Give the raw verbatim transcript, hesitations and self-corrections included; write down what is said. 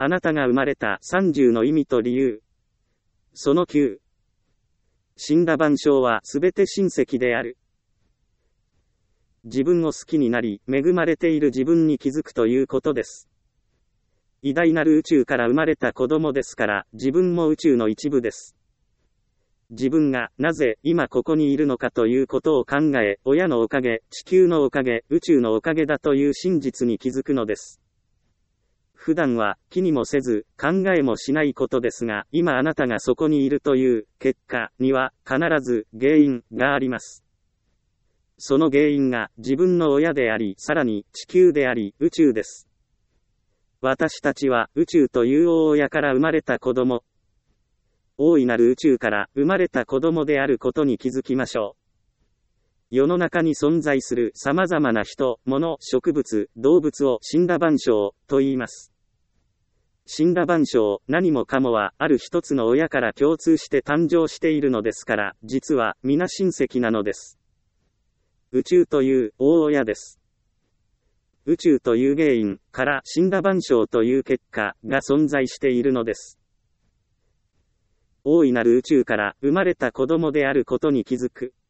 あなたが生まれたさんじゅうの意味と理由。そのきゅう。死んだ万象はすべて親戚である。自分を好きになり、恵まれている自分に気づくということです。偉大なる宇宙から生まれた子供ですから、自分も宇宙の一部です。自分がなぜ今ここにいるのかということを考え、親のおかげ、地球のおかげ、宇宙のおかげだという真実に気づくのです。普段は気にもせず、考えもしないことですが、今あなたがそこにいるという結果には必ず原因があります。その原因が自分の親であり、さらに地球であり、宇宙です。私たちは宇宙という大親から生まれた子供、大いなる宇宙から生まれた子供であることに気づきましょう。世の中に存在する様々な人、物、植物、動物を死んだ万象と言います。死んだ万象、何もかもはある一つの親から共通して誕生しているのですから、実は皆親戚なのです。宇宙という大親です。宇宙という原因から死んだ万象という結果が存在しているのです。大いなる宇宙から生まれた子供であることに気づく。